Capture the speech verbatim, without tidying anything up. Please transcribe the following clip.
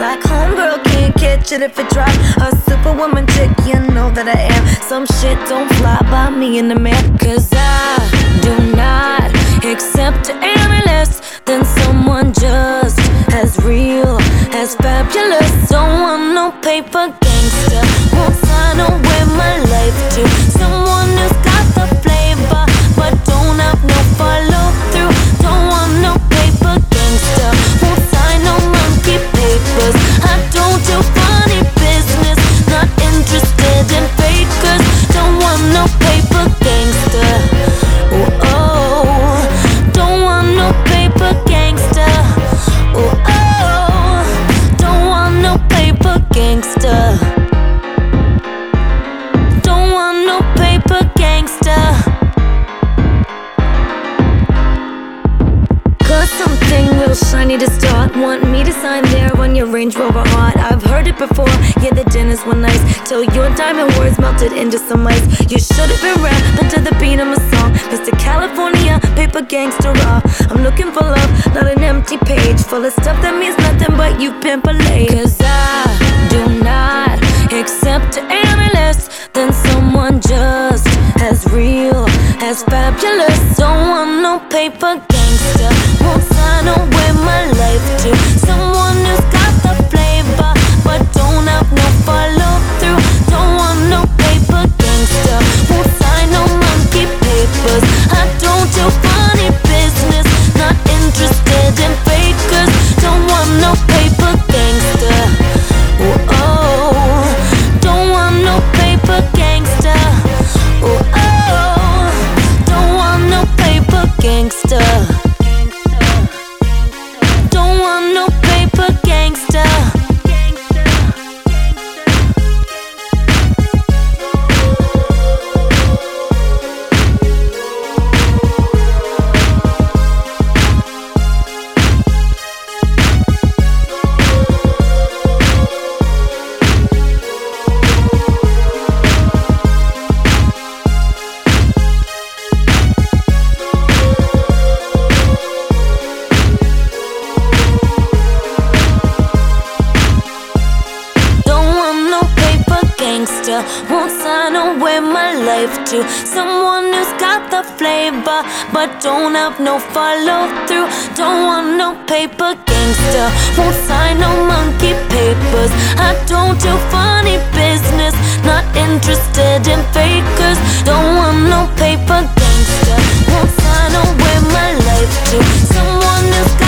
Like homegirl can't catch it if it drop. A superwoman chick, you know that I am. Some shit don't fly by me in the man. Cause I do not accept any less than someone just as real, as fabulous. Don't want no paper gangster. Won't sign away my life to someone who's got the flavor but don't have no follow through. Don't want no paper gangster. Won't sign no monkey papers. I don't do funny business. Not interested in fakers. Don't want no paper gangster. Oh, oh. Don't want no paper gangster. Oh, oh. Don't want no paper gangster. Don't want no paper gangster. Cause something real shiny to start. Want me to sign there on your Range Rover heart. I've heard it before, yeah, the dinners were nice till your diamond words melted into some ice. You should've been rapping to the beat of my song. Mister California, paper gangster raw. I'm looking for love, not an empty page full of stuff that means nothing but you pimp a lady. Cause I do not accept any less than someone just as real, as fabulous. Don't want no paper gangster. Won't sign away my life to someone who's got the flavor but don't have no follow through. Don't want no paper gangster. Won't sign no monkey papers. I don't do funny business. Not interested in fakers. Don't want no paper gangster. Oh, oh. Don't want no paper gangster. Oh, oh. Don't want no paper gangster. Don't want no paper gangster. Won't sign away my life to someone who's got the flavor but don't have no follow through. Don't want no paper gangster. Won't sign no monkey papers. I don't do funny business. Not interested in fakers. Don't want no paper gangster. Won't sign away my life to someone who's